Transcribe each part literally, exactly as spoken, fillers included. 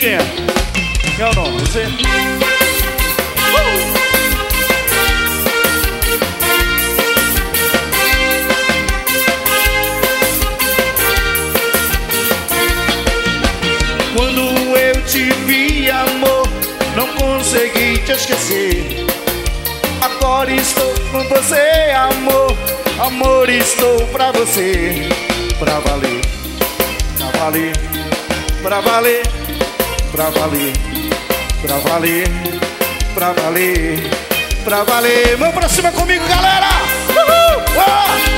quem é? Quem é o nome? Você? Uh! Quando eu te vi, amor, não consegui te esquecer. Agora estou com você, amor. Amor, estou pra você. Pra valer, pra valer, pra valer, pra valer, pra valer, pra valer, pra valer. Mão pra cima comigo, galera! Uhul! Oh!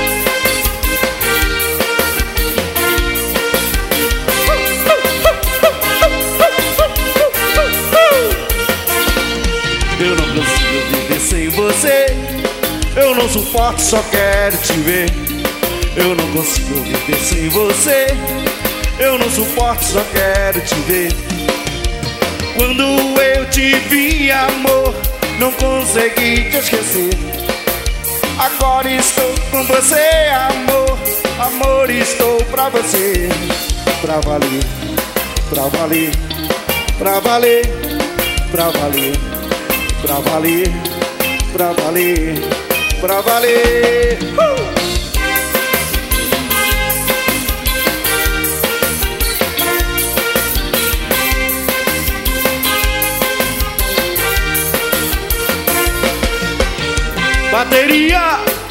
Eu não consigo viver sem você. Eu não suporto, só quero te ver. Eu não consigo viver sem você. Eu não suporto, só quero te ver. Quando eu te vi, amor, não consegui te esquecer. Agora estou com você, amor. Amor, estou pra você. Pra valer, pra valer, pra valer, pra valer, pra valer, pra valer, pra valer. Uh! Bateria!